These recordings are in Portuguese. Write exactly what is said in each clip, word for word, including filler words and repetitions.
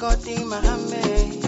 Koti mahame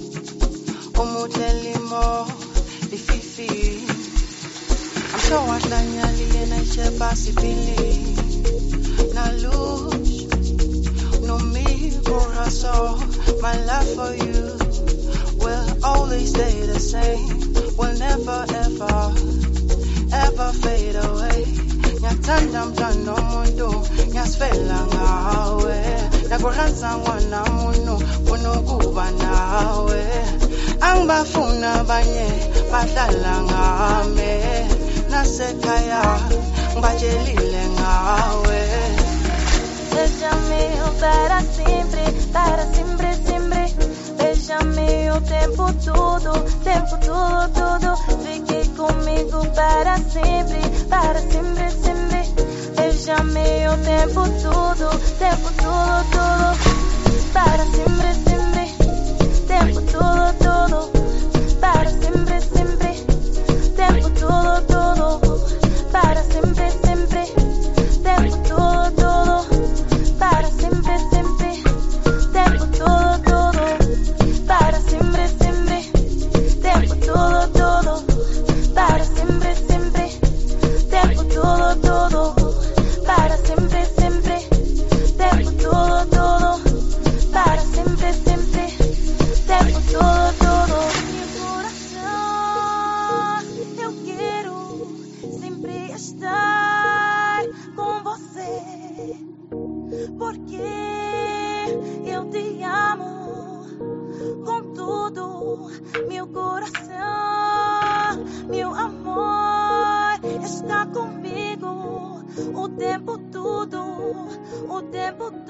Umutelimo Di fifi I'm sure what Danyali and I share Basipili Na luz No me corazón My love for you Will always stay the same Will never ever Ever fade away Nyatanda mtando mundu Nyasfela ngawe Nakuransa wana munu Munu kuba nawe Angbafuna banye Badala ngame Nasekaya Ngbatelile ngawe Beija-me para sempre, para sempre, sempre. Beija-me o tempo todo, tempo todo, todo. Fique comigo para sempre, para sempre, sempre. Beija-me o tempo todo, tempo todo, todo. Para sempre, sempre. Tempo todo, todo. Para sempre, sempre. Tempo todo, todo. Para sempre, sempre. Tempo todo, todo. Para sempre, sempre. Tempo todo, todo. Para sempre, sempre. Tempo todo, todo. Para sempre, sempre. Tempo todo, todo. Para sempre, sempre. Tempo todo, todo. Para sempre, sempre. Tempo todo, todo. Meu coração, eu quero sempre estar com você. Porque eu te amo com tudo, meu coração, meu amor está comigo o tempo todo, o tempo todo.